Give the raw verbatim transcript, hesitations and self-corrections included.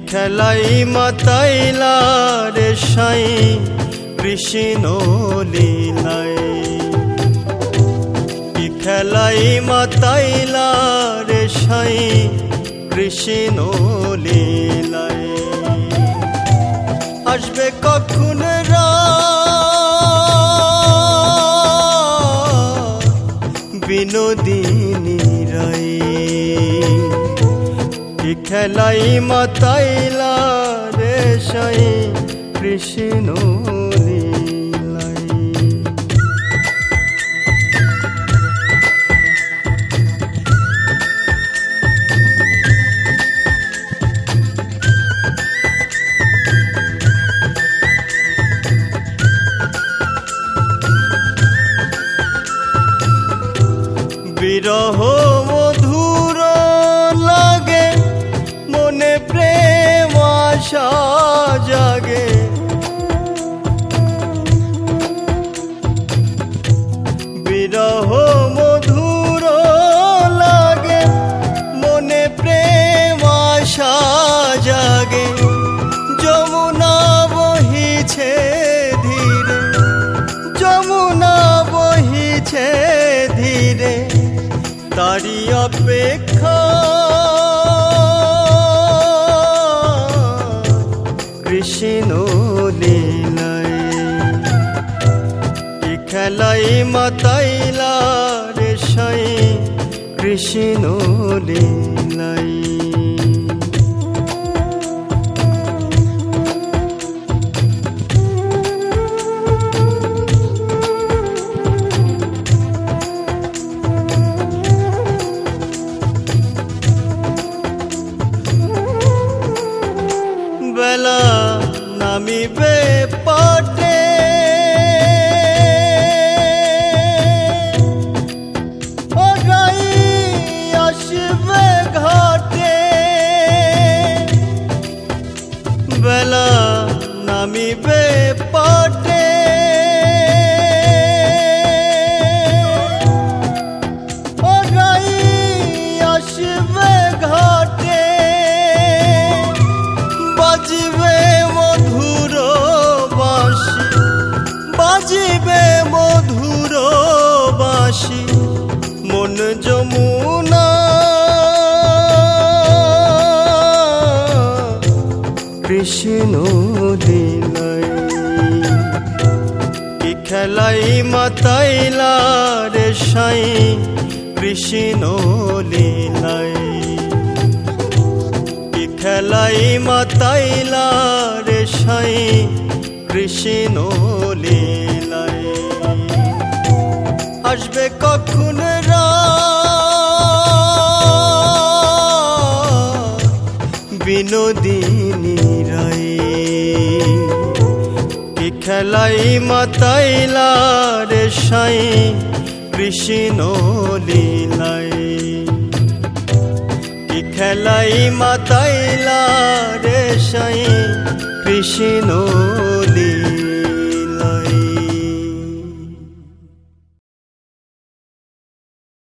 খেলাই মাতাইলা রে সাই কৃষ্ণ লীলায়, কি খেলাই মাতাইলা রে সাই কৃষ্ণ লীলায়। আসবে কখন রাত বিনোদিনী রায়, কি খেলাই মাতাইলা রে সাই কৃষ্ণ লীলায়। বিরহ মধুর লাগে মনে প্রেম আশা জাগে, বিরহ মধুর লাগে মনে প্রেম আশা জাগে। যমুনা বহিছে ধীরে, যমুনা বহিছে ধীরে, তারি অপেক্ষা কৃষ্ণ লীলায়, কি খেলাই মাতাইলা রে সাই কৃষ্ণ লীলায়। বেলা নামিবে পাটে, গাই আসবে ঘাটে, বেলা নামিবে পাটে, গাই আসবে ঘাটে। বাজিবে মধুর বাঁশি, বাজিবে মধুর বাঁশি, মন যমুনা কৃষ্ণ লীলায়, কি খেলাই মাতাইলা রে সাই কৃষ্ণ লীলায়, খেলাই মাতাইলা রে সাই কৃষ্ণ লীলায়। আসবে কখন রাত বিনোদিনী রায়, কি খেলাই মাতাইলা রে সাই কৃষ্ণ লীলায়, খেলাই মাতাইলা রে সাই কৃষ্ণ লীলায়।